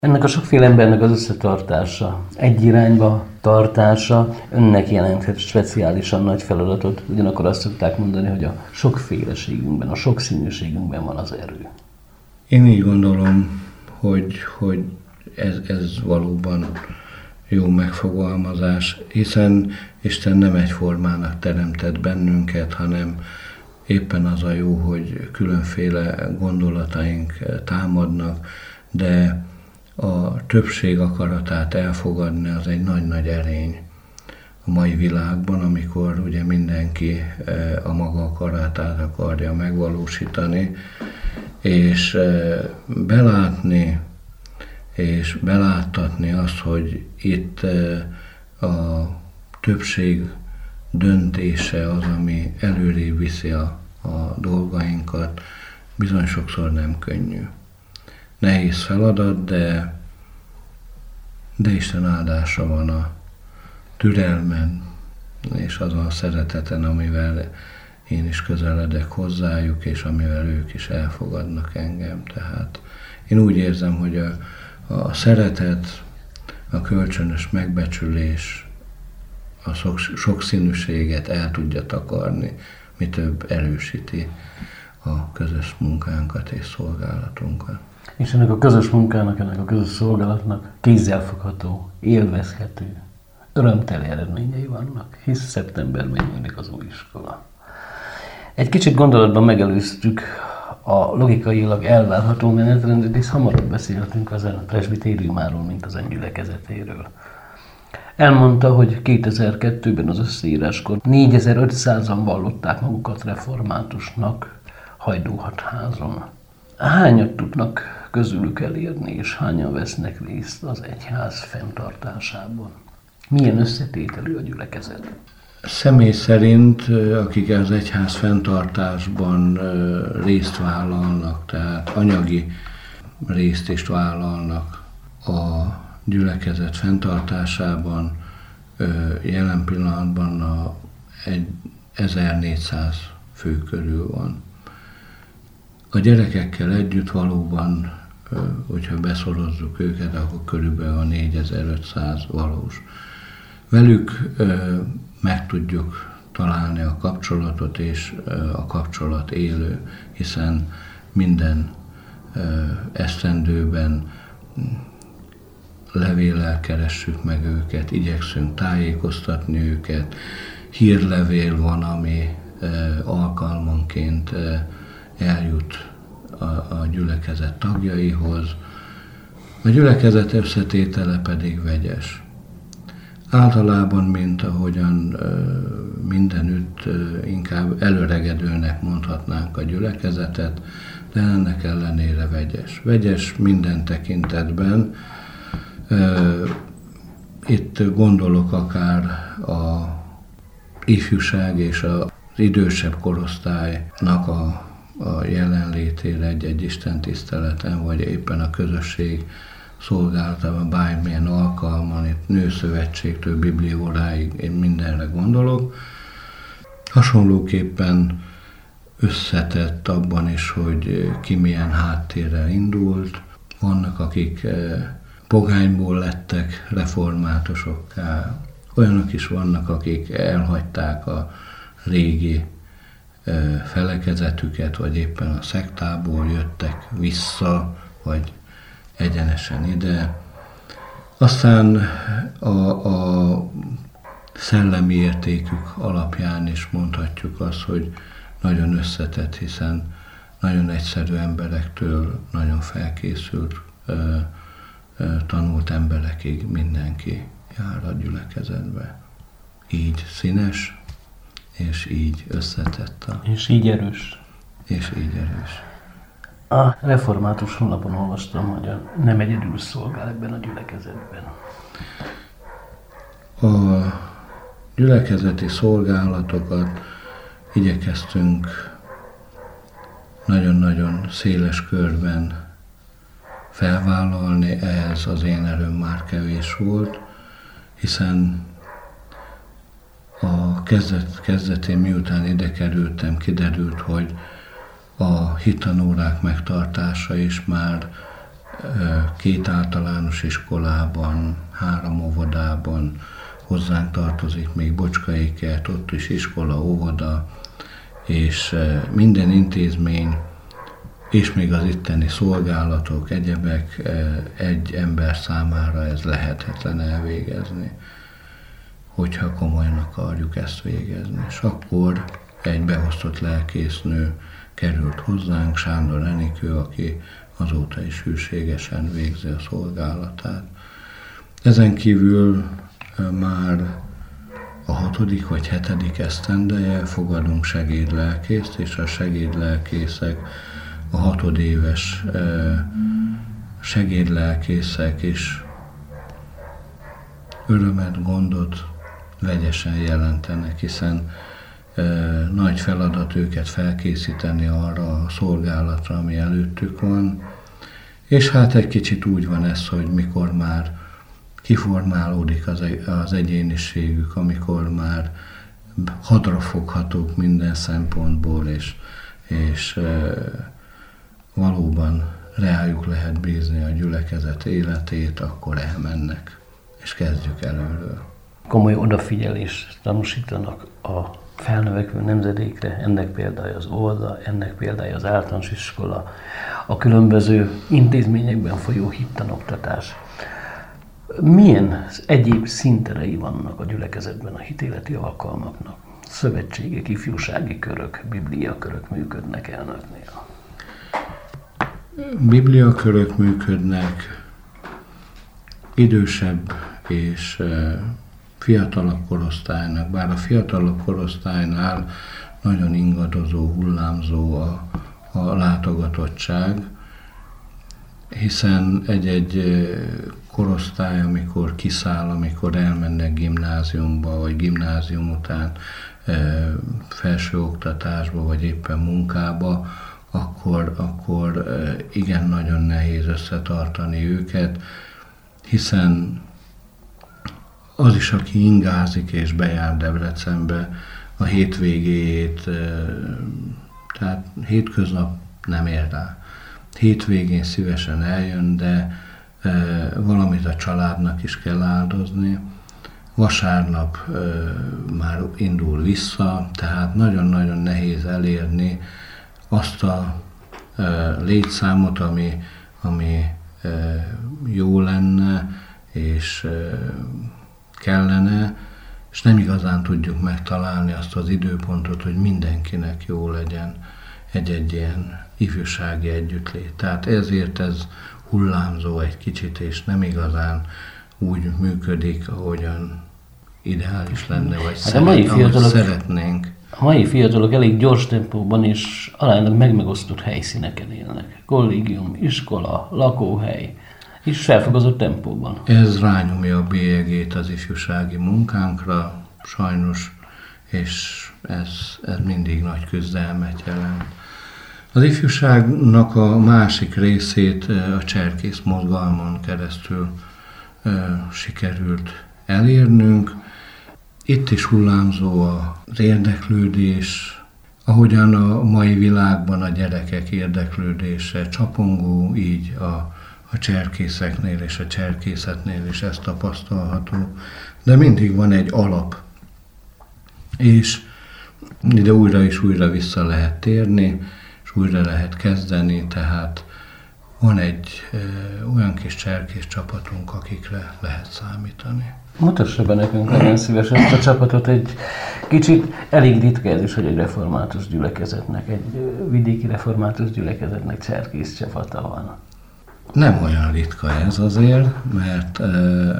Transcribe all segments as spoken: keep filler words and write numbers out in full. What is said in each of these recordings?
Ennek a sokféle embernek az összetartása, egy irányba tartása önnek jelenthet speciálisan nagy feladatot, ugyanakkor azt szokták mondani, hogy a sokféleségünkben, a sokszínűségünkben van az erő. Én így gondolom, hogy, hogy ez, ez valóban jó megfogalmazás, hiszen Isten nem egyformának teremtett bennünket, hanem éppen az a jó, hogy különféle gondolataink támadnak, de a többség akaratát elfogadni az egy nagy-nagy erény a mai világban, amikor ugye mindenki a maga akaratát akarja megvalósítani, és belátni, és beláttatni azt, hogy itt a többség döntése az, ami előrébb viszi a, a dolgainkat, bizony sokszor nem könnyű. Nehéz feladat, de, de Isten áldása van a türelmen, és azon a szereteten, amivel én is közeledek hozzájuk, és amivel ők is elfogadnak engem. Tehát én úgy érzem, hogy a, a szeretet, a kölcsönös megbecsülés, a sok, sokszínűséget el tudja takarni, mi több erősíti a közös munkánkat és szolgálatunkat. És ennek a közös munkának, ennek a közös szolgálatnak kézzelfogható, élvezhető, örömteli eredményei vannak, hisz szeptemberben nyílik az új iskola. Egy kicsit gondolatban megelőztük a logikailag elvárható menetrendet, és hamarabb beszéltünk az ön presbitériumáról, mint az ön gyülekezetéről. Elmondta, hogy kétezer-kettőben az összeíráskor négyezer-ötszázan vallották magukat reformátusnak Hajdúhatházon. Hányat tudnak közülük elérni, és hányan vesznek részt az egyház fenntartásában? Milyen összetételű a gyülekezet? Személy szerint, akik az egyház fenntartásban részt vállalnak, tehát anyagi részt is vállalnak a gyülekezet fenntartásában, jelen pillanatban a egy ezernégyszáz fő körül van. A gyerekekkel együtt valóban, hogyha beszorozzuk őket, akkor körülbelül a négyezer-ötszáz valós. Velük meg tudjuk találni a kapcsolatot, és a kapcsolat élő, hiszen minden esztendőben levéllel keressük meg őket, igyekszünk tájékoztatni őket, hírlevél van, ami alkalmanként eljut a, a gyülekezet tagjaihoz. A gyülekezet összetétele pedig vegyes. Általában, mint ahogyan mindenütt inkább előregedőnek mondhatnánk a gyülekezetet, de ennek ellenére vegyes. Vegyes minden tekintetben. Itt gondolok akár a ifjúság és az idősebb korosztálynak a, a jelenlétére egy-egy istentiszteleten, vagy éppen a közösség szolgálatában bármilyen alkalman, itt nőszövetségtől biblióráig én mindenre gondolok. Hasonlóképpen összetett abban is, hogy ki milyen háttérrel indult. Vannak, akik pogányból lettek reformátusokká, olyanok is vannak, akik elhagyták a régi felekezetüket, vagy éppen a szektából jöttek vissza, vagy egyenesen ide. Aztán a, a szellemi értékük alapján is mondhatjuk azt, hogy nagyon összetett, hiszen nagyon egyszerű emberektől nagyon felkészült, tanult emberekig mindenki jár a gyülekezetbe. Így színes, és így összetett. A, és így erős. És így erős. A református honlapon olvastam, hogy a nem egyedül szolgál ebben a gyülekezetben. A gyülekezeti szolgálatokat igyekeztünk nagyon-nagyon széles körben felvállalni, ehhez az én erőm már kevés volt, hiszen a kezdet, kezdetén, miután ide kerültem, kiderült, hogy a hittanórák megtartása is már két általános iskolában, három óvodában, hozzánk tartozik még Bocskai Kert, ott is iskola, óvoda, és minden intézmény, és még az itteni szolgálatok, egyebek egy ember számára ez lehetetlen elvégezni, hogyha komolyan akarjuk ezt végezni. És akkor egy beosztott lelkésznő került hozzánk, Sándor Enikő, aki azóta is hűségesen végzi a szolgálatát. Ezen kívül már a hatodik vagy hetedik esztendeje fogadunk segédlelkészt, és a segédlelkészek, a hatodéves segédlelkészek is örömet, gondot vegyesen jelentenek, hiszen e, nagy feladat őket felkészíteni arra a szolgálatra, ami előttük van. És hát egy kicsit úgy van ez, hogy mikor már kiformálódik az, az egyéniségük, amikor már hadrafoghatók minden szempontból, és, és e, valóban rájuk lehet bízni a gyülekezet életét, akkor elmennek, és kezdjük előről. Komoly odafigyelést tanúsítanak a felnövekvő nemzedékre, ennek példája az óvoda, ennek példája az általános iskola, a különböző intézményekben folyó hittanoktatás. Milyen egyéb szinterei vannak a gyülekezetben a hitéleti alkalmaknak? Szövetségek, ifjúsági körök, bibliakörök működnek elnöknél? Bibliakörök működnek, idősebb és fiatalabb korosztálynak, bár a fiatalabb korosztálynál nagyon ingadozó, hullámzó a, a látogatottság, hiszen egy-egy korosztály, amikor kiszáll, amikor elmennek gimnáziumba, vagy gimnázium után felsőoktatásba, vagy éppen munkába, akkor, akkor igen nagyon nehéz összetartani őket, hiszen az is, aki ingázik és bejár Debrecenbe a hétvégéjét, tehát hétköznap nem ér rá. Hétvégén szívesen eljön, de valamit a családnak is kell áldozni. Vasárnap már indul vissza, tehát nagyon-nagyon nehéz elérni azt a létszámot, ami, ami jó lenne, és kellene, és nem igazán tudjuk megtalálni azt az időpontot, hogy mindenkinek jó legyen egy-egy ilyen ifjúsági együttlét. Tehát ezért ez hullámzó egy kicsit, és nem igazán úgy működik, ahogyan ideális lenne, vagy hát szeret, mai fiatalok, szeretnénk. A mai fiatalok elég gyors tempóban és aránylag megmegosztott helyszíneken élnek. Kollégium, iskola, lakóhely, és felfogozott tempóban. Ez rányomja a bélyegét az ifjúsági munkánkra, sajnos, és ez, ez mindig nagy küzdelmet jelent. Az ifjúságnak a másik részét a cserkész mozgalmon keresztül e, sikerült elérnünk. Itt is hullámzó az érdeklődés, ahogyan a mai világban a gyerekek érdeklődése csapongó, így a a cserkészeknél és a cserkészetnél is ez tapasztalható, de mindig van egy alap, és ide újra és újra vissza lehet térni, és újra lehet kezdeni, tehát van egy e, olyan kis cserkész csapatunk, akikre lehet számítani. Mutassa be nekünk nagyon szívesen ezt a csapatot, egy kicsit elég ritka ez is, hogy egy református gyülekezetnek, egy vidéki református gyülekezetnek cserkész csapata van. Nem olyan ritka ez azért, mert e,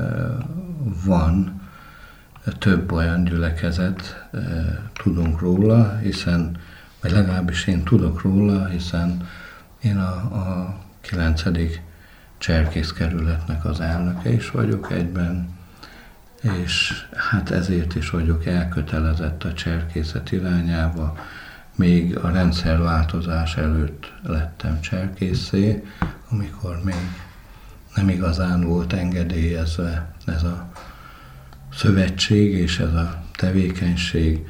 van több olyan gyülekezet, e, tudunk róla, hiszen, vagy legalábbis én tudok róla, hiszen én a, a kilencedik cserkészkerületnek az elnöke is vagyok egyben, és hát ezért is vagyok elkötelezett a cserkészet irányába. Még a rendszerváltozás előtt lettem cserkészé, amikor még nem igazán volt engedélyezve ez a szövetség és ez a tevékenység.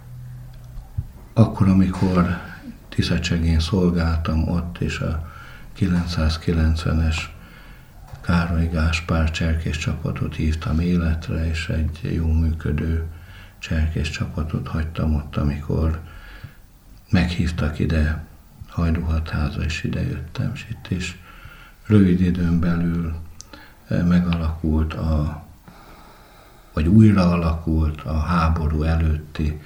Akkor, amikor Tiszacsegén szolgáltam ott, és a kilencszázkilencvenes Károly Gáspár cserkész csapatot hívtam életre, és egy jó működő cserkész csapatot hagytam ott, amikor meghívtak ide Hajdúhatháza, és ide jöttem, és itt is rövid időn belül megalakult a, vagy újra alakult a háború előtti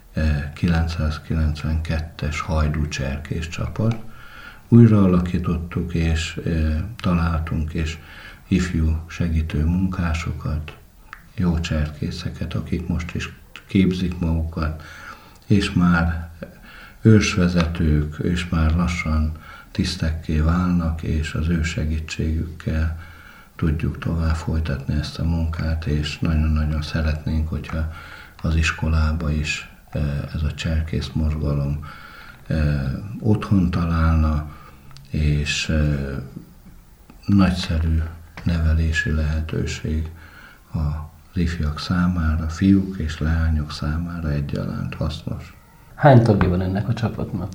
kilencszázkilencvenkettes Hajdú cserkész csapat. Újra alakítottuk, és találtunk, és ifjú segítő munkásokat, jó cserkészeket, akik most is képzik magukat, és már ősvezetők, és már lassan tisztekké válnak, és az ő segítségükkel tudjuk tovább folytatni ezt a munkát, és nagyon-nagyon szeretnénk, hogyha az iskolába is ez a cserkész mozgalom otthon találna, és nagyszerű nevelési lehetőség az ifjak számára, fiúk és leányok számára egyaránt hasznos. Hány tagja van ennek a csapatnak?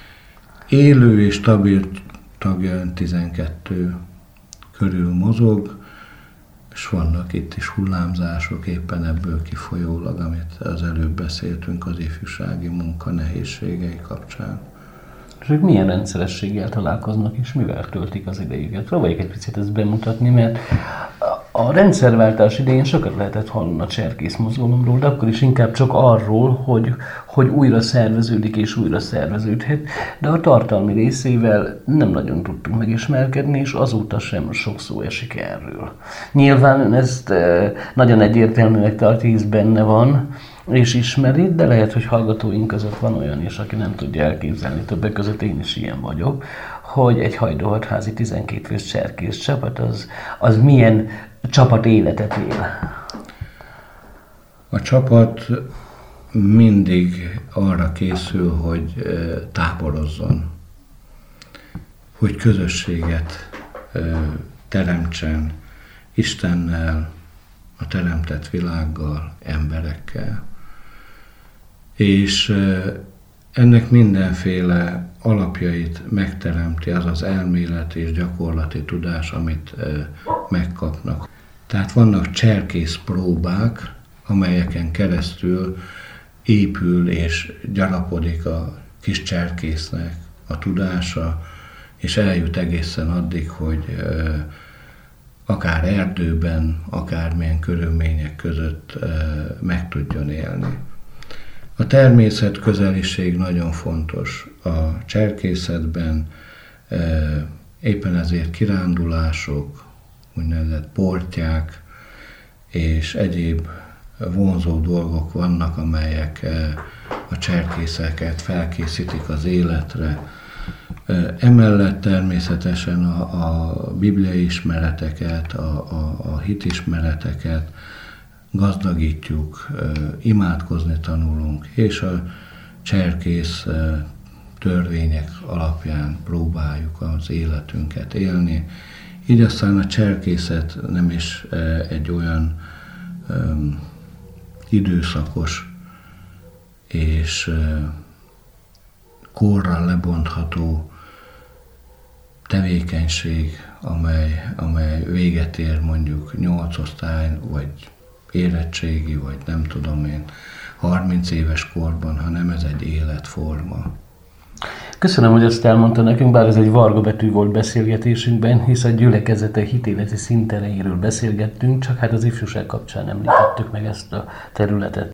Élő és stabil tagja tizenkettő körül mozog, és vannak itt is hullámzások, éppen ebből kifolyólag, amit az előbb beszéltünk az ifjúsági munka nehézségei kapcsán. És ők milyen rendszerességgel találkoznak, és mivel töltik az idejüket? Próbáljuk egy picit ezt bemutatni, mert a rendszerváltás idején sokat lehetett hallani a cserkész mozgalomról, de akkor is inkább csak arról, hogy, hogy újra szerveződik és újra szerveződhet, de a tartalmi részével nem nagyon tudtunk megismerkedni, és azóta sem sok szó esik erről. Nyilván ezt nagyon egyértelműnek tartja, hisz benne van, és ismeri, de lehet, hogy hallgatóink között van olyan is, aki nem tudja elképzelni, többek között én is ilyen vagyok, hogy egy hajdúhatházi tizenkét fős cserkész csapat, az, az milyen csapat életet él. A csapat mindig arra készül, hogy táborozzon, hogy közösséget teremtsen Istennel, a teremtett világgal, emberekkel. És ennek mindenféle alapjait megteremti az az elméleti és gyakorlati tudás, amit megkapnak. Tehát vannak cserkész próbák, amelyeken keresztül épül és gyarapodik a kis cserkésznek a tudása, és eljut egészen addig, hogy akár erdőben, akármilyen körülmények között meg tudjon élni. A természet közeliség nagyon fontos a cserkészetben, éppen ezért kirándulások, úgynevezett portyák és egyéb vonzó dolgok vannak, amelyek a cserkészeket felkészítik az életre. Emellett természetesen a, a bibliai ismereteket, a, a, a hitismereteket gazdagítjuk, imádkozni tanulunk, és a cserkész törvények alapján próbáljuk az életünket élni. Így aztán a cserkészet nem is egy olyan um, időszakos és korra lebontható tevékenység, amely, amely véget ér mondjuk nyolc osztály, vagy érettségi, vagy nem tudom én, harminc éves korban, hanem ez egy életforma. Köszönöm, hogy ezt elmondta nekünk, bár ez egy varga betű volt beszélgetésünkben, hisz a gyülekezete hitéleti szintereiről beszélgettünk, csak hát az ifjúság kapcsán említettük meg ezt a területet.